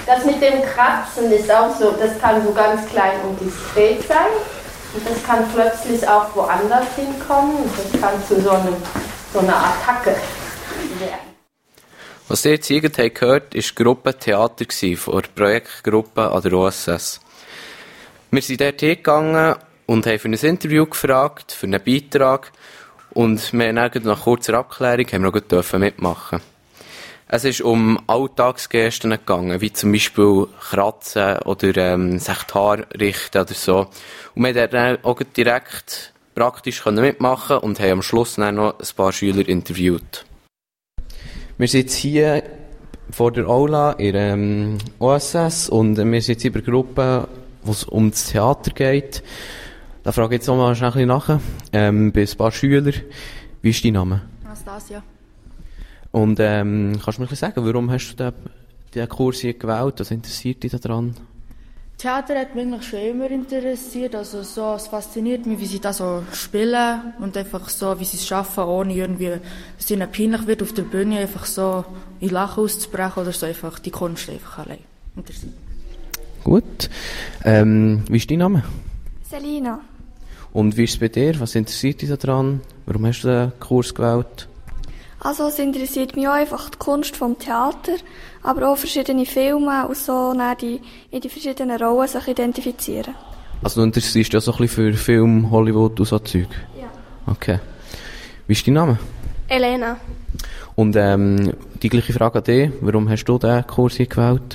Das mit dem Kratzen ist auch so, das kann so ganz klein und diskret sein. Und das kann plötzlich auch woanders hinkommen. Und das kann zu so einer Attacke werden. Was ihr jetzt hier gehört, war Gruppentheater von der Projektgruppe an der OSS. Wir sind dort hingegangen und haben für ein Interview gefragt, für einen Beitrag. Und wir haben dann nach kurzer Abklärung noch mitmachen. Es ist um Alltagsgesten gegangen, wie zum Beispiel Kratzen oder sich die Haare richten oder so. Und wir konnten dann auch direkt praktisch mitmachen und haben am Schluss dann noch ein paar Schüler interviewt. Wir sind jetzt hier vor der Aula in der OSS und wir sind jetzt in einer Gruppe, wo es um das Theater geht. Da frage ich jetzt noch mal schnell ein bisschen nach. Bei ein paar Schülern. Wie ist dein Name? Anastasia. Und kannst du mir ein bisschen sagen, warum hast du diesen Kurs hier gewählt? Was interessiert dich daran? Theater hat mich eigentlich schon immer interessiert. Also so, es fasziniert mich, wie sie das so spielen und einfach so, wie sie es schaffen, ohne irgendwie, dass ihnen peinlich wird auf der Bühne, einfach so in Lachen auszubrechen oder so, einfach die Kunst einfach allein interessiert. Gut. Wie ist dein Name? Selina. Und wie ist es bei dir? Was interessiert dich daran? Warum hast du den Kurs gewählt? Also es interessiert mich auch einfach die Kunst vom Theater, aber auch verschiedene Filme und so in die verschiedenen Rollen sich identifizieren. Also du interessierst dich auch so ein bisschen für Film, Hollywood und so Zeug? Ja. Okay. Wie ist dein Name? Elena. Und die gleiche Frage an dich. Warum hast du diesen Kurs hier gewählt?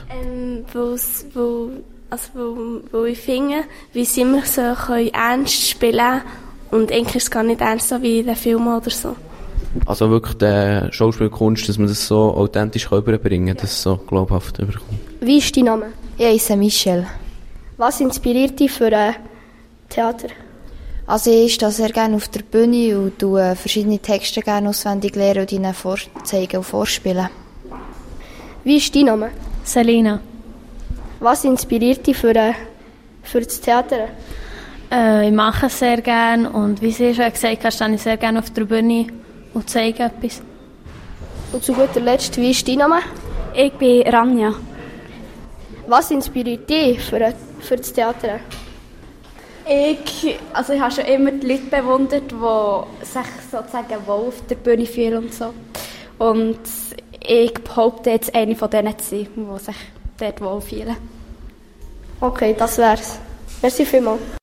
Weil ich finde, wie sie immer so ernst spielen können und eigentlich ist es gar nicht ernst so wie in den Filmen oder so. Also wirklich die Schauspielkunst, dass man das so authentisch überbringen kann, dass es so glaubhaft überkommt. Wie ist dein Name? Ich heiße Michelle. Was inspiriert dich für Theater? Also ich stehe sehr gerne auf der Bühne und tue verschiedene Texte gerne auswendig lernen und ihnen vorzeigen und vorspielen. Wie ist dein Name? Selina. Was inspiriert dich für das Theater? Ich mache es sehr gerne und wie sie schon gesagt hast, stehe ich sehr gerne auf der Bühne und zeige etwas. Und zu guter Letzt, wie ist dein Name? Ich bin Ranja. Was inspiriert dich für das Theater? Ich habe schon immer die Leute bewundert, die sich sozusagen wohl auf der Bühne fühlen und so. Und ich behaupte jetzt, eine von denen zu sein, die sich dort wohl fühlen. Okay, das wär's. Merci vielmals.